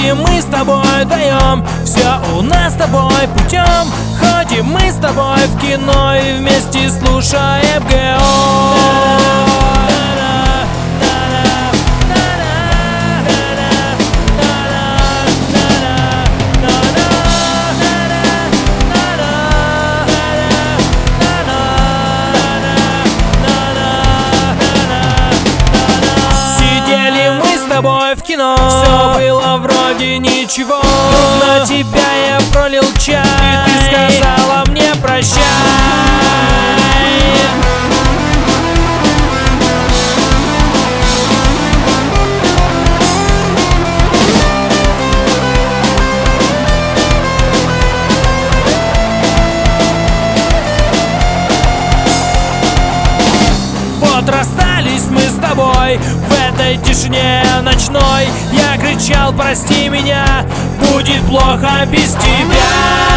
Ходим мы с тобой вдвоем, все у нас с тобой путем. Ходим мы с тобой в кино и вместе слушаем ГО. В кино все было вроде ничего. Тут на тебя я пролил чай, и ты сказала мне прощай. Вот расстались мы с тобой в этой тишине ночной. Я кричал: прости меня, будет плохо без тебя.